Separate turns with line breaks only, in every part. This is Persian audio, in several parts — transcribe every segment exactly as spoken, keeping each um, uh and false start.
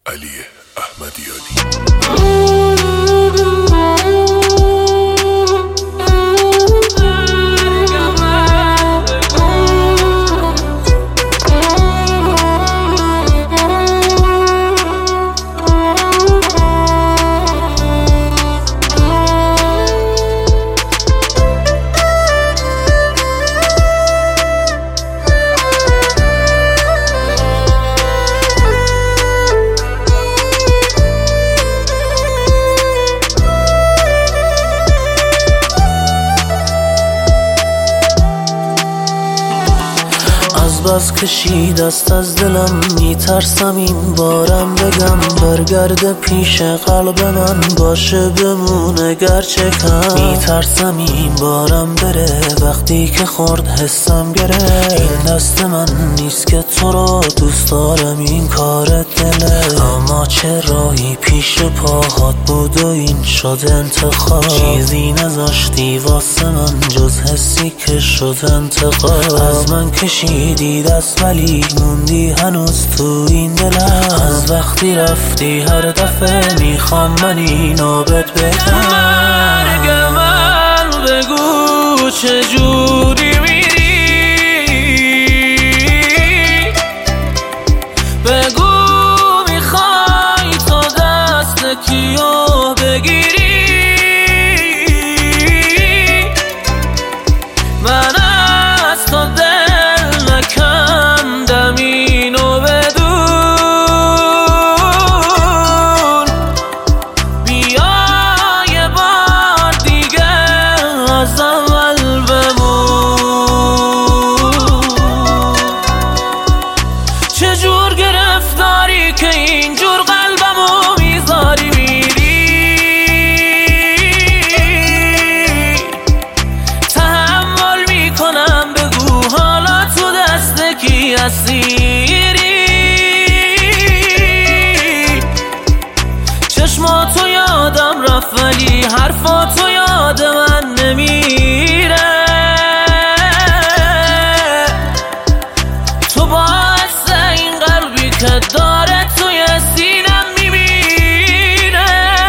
علی احمدیانی.
بس کشید دست از دلم، میترسم این بارم بگم برگرده پیش قلب من، باشه بمونه گرچه کم. میترسم این بارم بره وقتی که خورد حسم گره. این دست من نیست که تو رو دوست دارم، این کار دله. اما چه راهی پیش پاهات بود و این شد انتخاب. چیزی نذاشتی واسه من جز حسی که شد انتقام. از من کشیدی دست ولی موندی هنوز تو این دلم. از وقتی رفتی هر دفعه میخوام من اینو بهت بگم.
مرگ من بگو چجوری میری، بگو میخوای تو دست کیو بگیری. من از تو دل نکندم اینو بدون. بیا یه بار دیگه از اول بمون. چجور گرفتاری که اینجور قلبمو میذاری میری. تحمل میکنم بگو حالا تو دست کی اسیری. چشماتو یادم رفت ولی حرفاتو یاد من نمیره. تو باعث این قلبی که داره توی سینم میمیره.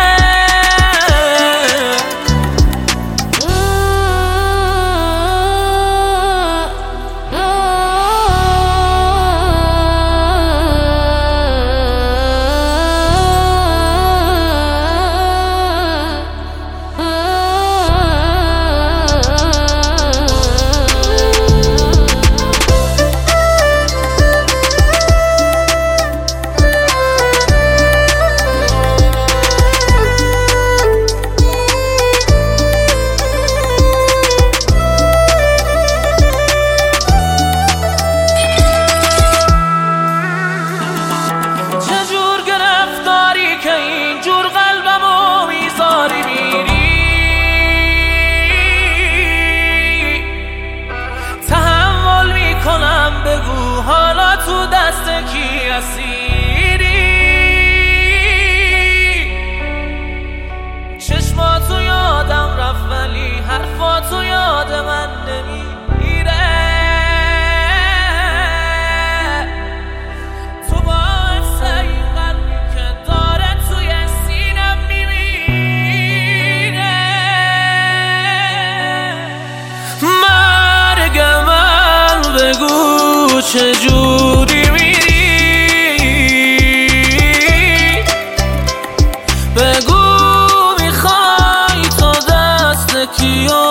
که اینجور قلبمو میذاری میری. تحمل میکنم بگو حالا تو دست کی اسیری. چشماتو یادم رفت ولی حرفاتو یاد من نمیره. بگو چجوری میری، بگو میخوای تو دست کیو